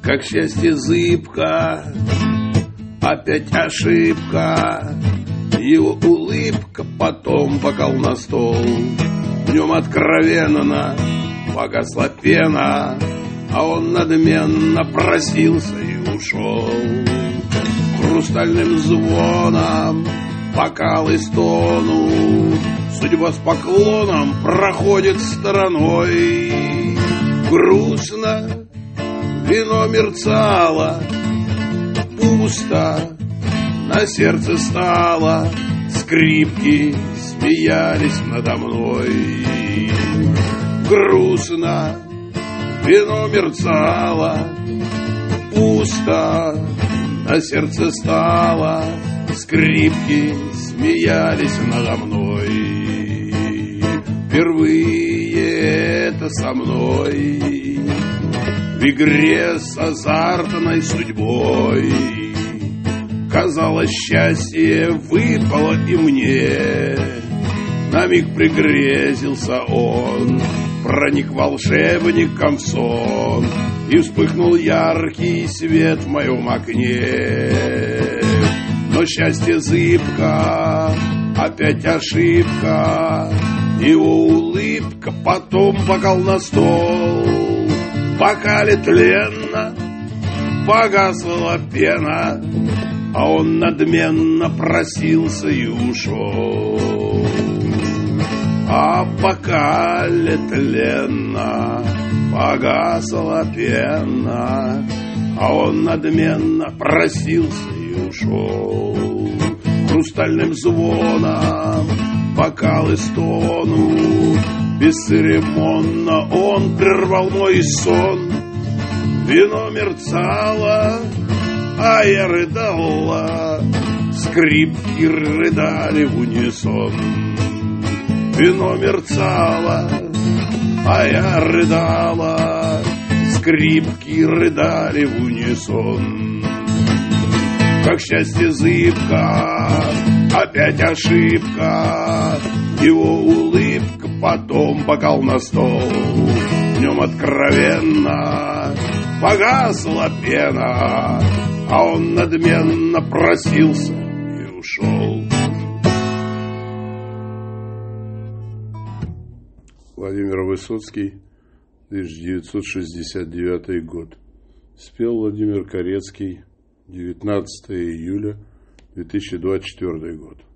как счастье зыбко, опять ошибка. Его улыбка, потом бокал на стол. В нем откровенно погасла пена, а он надменно просился и ушел. Хрустальным звоном бокалы стонут, судьба с поклоном проходит стороной. Грустно вино мерцало, пусто на сердце стало, скрипки смеялись надо мной. Грустно вино мерцало, пусто на сердце стало, скрипки смеялись надо мной. Впервые это со мной в игре с азартной судьбой. Казалось, счастье выпало и мне. На миг пригрезился он, проник волшебником в сон, и вспыхнул яркий свет в моем окне. Но счастье зыбко, опять ошибка. Его улыбка, потом бокал на стол. В бокале тленно погасла пена, а он надменно просился и ушел. А в бокале тленно погасла пена, а он надменно просился и ушел. Хрустальным звоном бокалы стонут, бесцеремонно он прервал мой сон. Вино мерцало, а я рыдала, скрипки рыдали в унисон. Вино мерцало, а я рыдала, скрипки рыдали в унисон. Как счастье зыбко, опять ошибка. Его улыбка, потом бокал на стол. В нем откровенно погасла пена, а он надменно просился и ушел. Владимир Высоцкий, 1969 год. Спел Владимир Корецкий, 19 июля 2024 год.